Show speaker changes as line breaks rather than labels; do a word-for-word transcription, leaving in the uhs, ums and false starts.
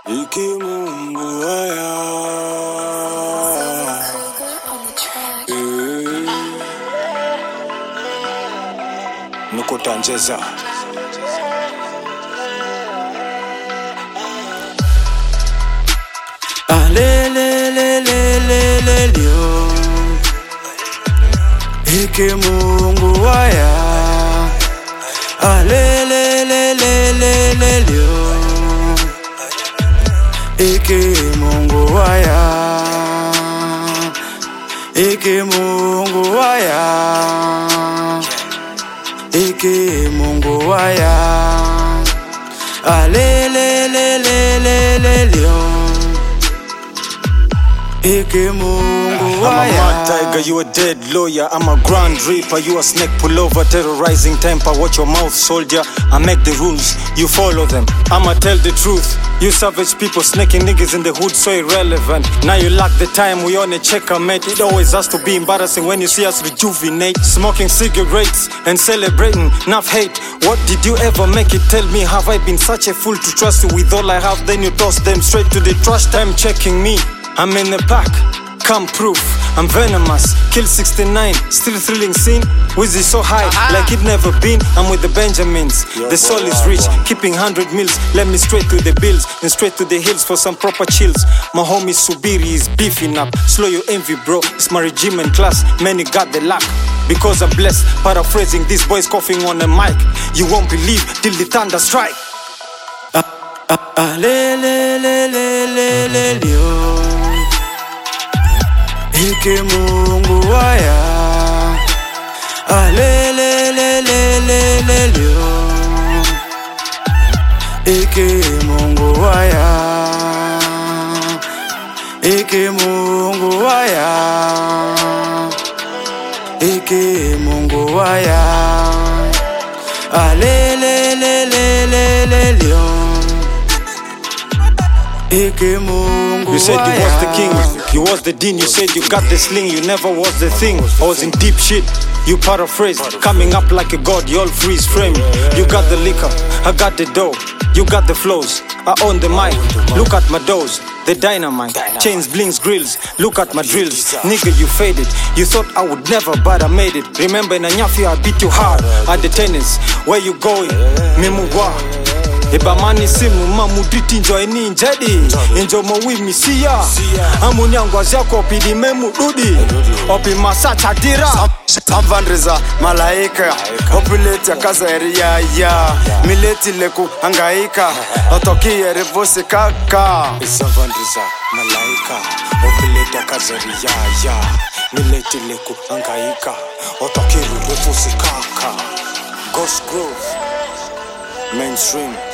Iki Mungu haya Nuko Tanjeza Ale le le le le le lio Iki Mungu haya Ale le le le le le lio Iki Mungu haya Iki Mungu haya Iki Mungu haya Ale le le le le le lio Iki Mungu haya. I'm a mad tiger, you a dead lawyer. I'm a grand reaper, you a snake pullover, terrorizing temper. Watch your mouth, soldier. I make the rules, you follow them. I'ma tell the truth. You savage people snaking niggas in the hood so irrelevant. Now you lack the time, we on a checker, mate. It always has to be embarrassing when you see us rejuvenate. Smoking cigarettes and celebrating enough hate. What did you ever make it? Tell me, have I been such a fool to trust you with all I have? Then you toss them straight to the trash. Time checking me, I'm in the pack, come proof, I'm venomous, kill sixty-nine, still thrilling scene, Wizzy so high, uh-huh. Like it never been, I'm with the Benjamins, Yo, the soul boy, is rich, boy. Keeping hundred mils, let me straight to the bills, and straight to the hills for some proper chills, my homie Subiri is beefing up, slow your envy bro, it's my regime and class, many got the luck, because I'm blessed, paraphrasing, this boy's coughing on the mic, you won't believe, till the thunder strike. Ah, ah, ah, le, le, le, le, le, le, le, Iki Mungu haya Ale le le le le le lio Iki Mungu haya Iki Mungu haya Iki Mungu haya Ale le le le le le lio Iki Mungu. You said you was the king, you was the dean. You said you got the sling, you never was the thing. I was in deep shit, you paraphrased, coming up like a god, you all freeze frame. You got the liquor, I got the dough. You got the flows, I own the mic. Look at my doors, the dynamite. Chains, blings, grills, look at my drills. Nigga, you faded, you thought I would never, but I made it. Remember in Anyafi, I beat you hard at the tennis. Where you going? Mimuwa. Eba mani simu mamu driti enjoy ni njedi Enjoy mawi misia Amuni angwazi yako opidi memu dudi Opi masacha dira Samvandreza malaika Opileti ya kaza eria ya Mileti leku hangaika Otoki erevose kaka Samvandreza malaika Opileti ya kaza eria ya Mileti leku hangaika Otoki erevose kaka Ghost Grove Mainstream